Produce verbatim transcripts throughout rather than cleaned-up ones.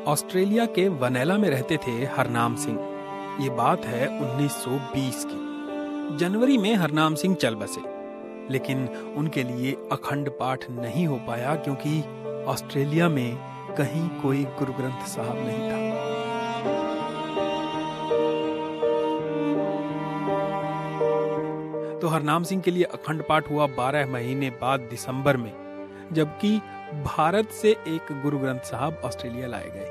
Australia के vanilla में रहते थे हरनाम सिंह। ये बात है उन्नीस सौ बीस की। जनवरी में हरनाम सिंह चल बसे, लेकिन उनके लिए अखंड पाठ नहीं हो पाया क्योंकि ऑस्ट्रेलिया में कहीं कोई गुरु ग्रंथ साहब नहीं था। तो हरनाम सिंह के लिए अखंड पाठ हुआ बारह महीने बाद दिसंबर में, जबकि भारत से एक गुरु ग्रंथ साहब ऑस्ट्रेलिया लाए गए।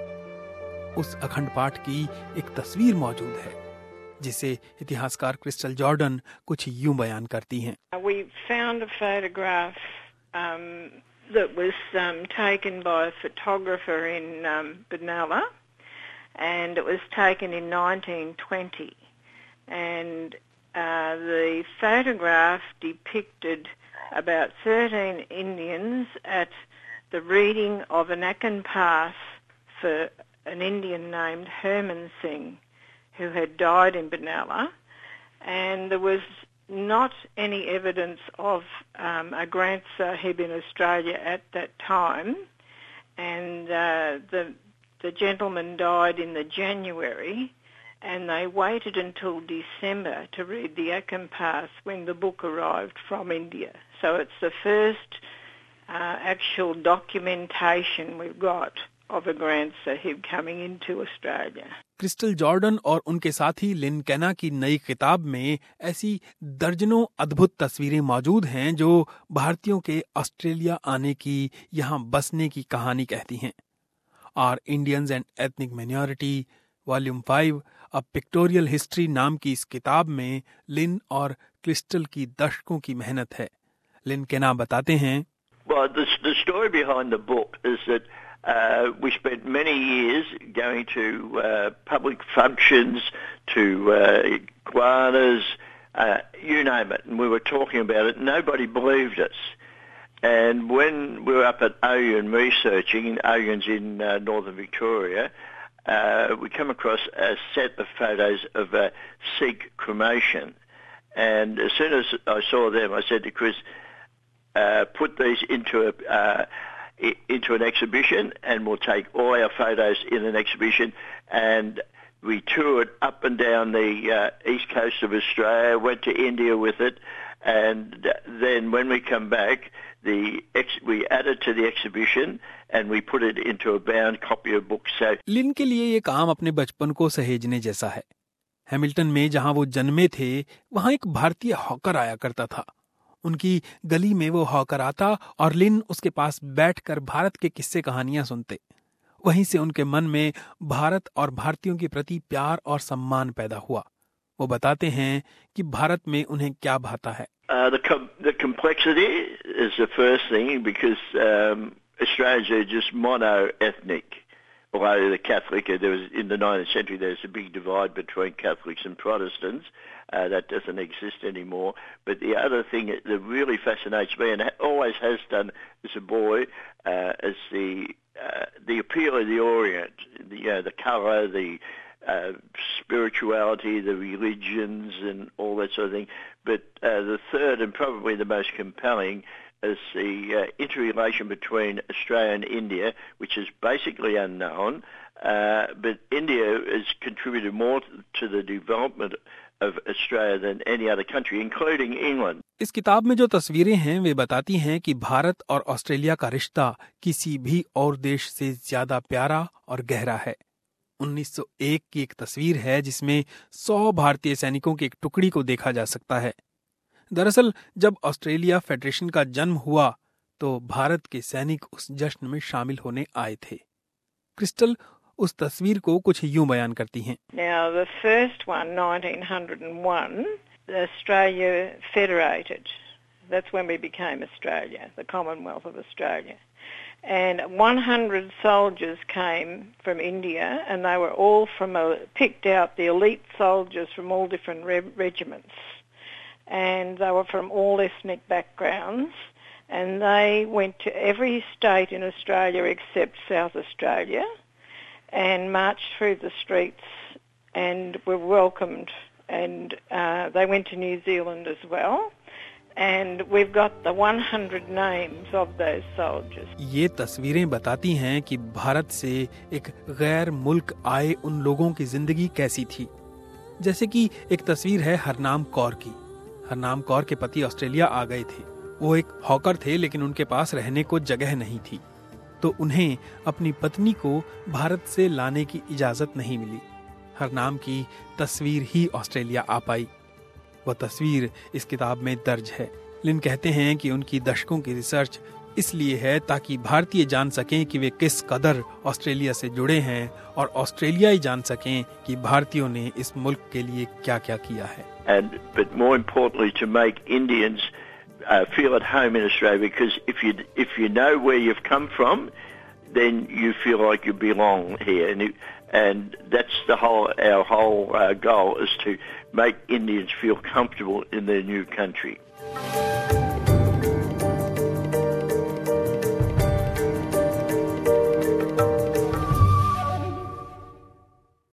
उस अखंड पाठ की एक तस्वीर मौजूद है जिसे इतिहासकार क्रिस्टल जॉर्डन कुछ यूं बयान करती हैं। We found a photograph um, that was um, taken by a photographer in um, Benalla, and it was taken in nineteen twenty. And uh, the photograph depicted about thirteen Indians at the reading of an Akan Pass for an Indian named Herman Singh, who had died in Benalla, and there was not any evidence of um, a Granth Sahib in Australia at that time, and uh, the the gentleman died in the January, and they waited until December to read the Akan Pass when the book arrived from India. So it's the first uh, actual documentation we've got of a Granth Sahib coming into Australia. Crystal Jordan और उनके साथी लिन कैना की नई किताब में ऐसी दर्जनों अद्भुत तस्वीरें मौजूद हैं जो भारतीयों के ऑस्ट्रेलिया आने की, यहाँ बसने की कहानी कहती हैं। Are Indians and ethnic minority volume five a pictorial history नाम की इस किताब में लिन और क्रिस्टल की दशकों की मेहनत है। लिन कैना बताते हैं, Well, the, the story behind the book is that Uh, we spent many years going to uh, public functions, to uh, guanas, uh, you name it, and we were talking about it. Nobody believed us. And when we were up at Oyun researching, Oyun's in uh, northern Victoria, uh, we come across a set of photos of a Sikh cremation. And as soon as I saw them, I said to Chris, uh, put these into a... Uh, into an exhibition, and we'll take all our photos in an exhibition. And we toured up and down the uh, east coast of Australia, went to India with it, and then when we come back, the ex- we added to the exhibition and we put it into a bound copy of books. So लिन के लिए ये काम अपने बचपन को सहेजने जैसा है। हैमिल्टन में जहां वो जन्मे थे, वहां एक भारतीय हॉकर आया करता था। उनकी गली में वो हॉकर आता और लिन उसके पास बैठकर भारत के किस्से कहानियां सुनते। वहीं से उनके मन में भारत और भारतीयों के प्रति प्यार और सम्मान पैदा हुआ। वो बताते हैं कि भारत में उन्हें क्या भाता है। Uh, the, com- the complexity is the first thing, because um, Australians are just mono-ethnic. Although the Catholic, there was in the nineteenth century, there's a big divide between Catholics and Protestants. Uh, that doesn't exist anymore. But the other thing that really fascinates me, and always has done as a boy, uh, is the uh, the appeal of the Orient, the, you know, the colour, the uh, spirituality, the religions, and all that sort of thing. But uh, the third, and probably the most compelling, is the uh, interrelation between Australia and India, which is basically unknown, uh, but India has contributed more to the development of Australia than any other country, including England. इस किताब में जो तस्वीरें हैं वे बताती हैं कि भारत और ऑस्ट्रेलिया का रिश्ता किसी भी और देश से ज्यादा प्यारा और गहरा है। उन्नीस सौ एक की एक तस्वीर है जिसमें सौ भारतीय सैनिकों की एक टुकड़ी को देखा जा सकता है। दरअसल जब ऑस्ट्रेलिया फेडरेशन का जन्म हुआ तो भारत के सैनिक उस जश्न में शामिल होने आए थे। क्रिस्टल उस तस्वीर को कुछ यूं बयान करती हैं। Now the first one, nineteen oh one, Australia federated. That's when we became Australia, the Commonwealth of Australia. And one hundred soldiers came from India, and they were all from a, picked out the elite soldiers from all different re- regiments. And they were from all ethnic backgrounds, and they went to every state in Australia except South Australia and marched through the streets and were welcomed, and uh, they went to New Zealand as well, And we've got the one hundred names of those soldiers. ये तस्वीरें बताती हैं कि भारत से एक गैर मुल्क आए उन लोगों की जिंदगी कैसी थी। जैसे कि एक तस्वीर है हरनाम कौर की। हरनाम कौर के पति ऑस्ट्रेलिया आ गए थे। वो एक हॉकर थे, लेकिन उनके पास रहने को जगह नहीं थी, तो उन्हें अपनी पत्नी को भारत से लाने की इजाजत नहीं मिली। हरनाम की तस्वीर ही ऑस्ट्रेलिया आ पाई। वह तस्वीर इस किताब में दर्ज है। लिन कहते हैं कि उनकी दशकों की रिसर्च इसलिए है ताकि भारतीय जान सकें कि वे किस कदर ऑस्ट्रेलिया से जुड़े हैं, और ऑस्ट्रेलियाई जान सकें कि भारतीयों ने इस मुल्क के लिए क्या क्या किया है। And but more importantly, to make Indians uh, feel at home in Australia, because if you if you know where you've come from, then you feel like you belong here, and it, and that's the whole our whole uh, goal is to make Indians feel comfortable in their new country.